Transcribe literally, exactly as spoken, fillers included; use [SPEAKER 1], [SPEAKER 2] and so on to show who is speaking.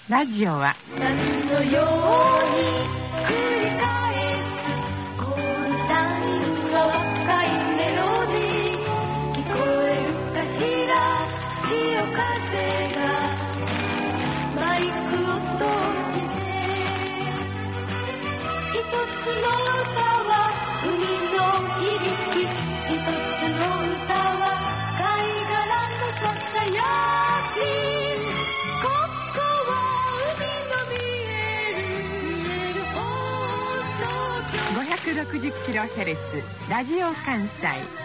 [SPEAKER 1] ラジオは
[SPEAKER 2] 夏のように繰り返すコンタインの若いメロディー、聞こえるかしら潮風がマイクを通して一つの歌は海の響き、一つの歌は貝殻のささやき。
[SPEAKER 1] ごひゃくろくじゅっキロヘルツ ラジオ関西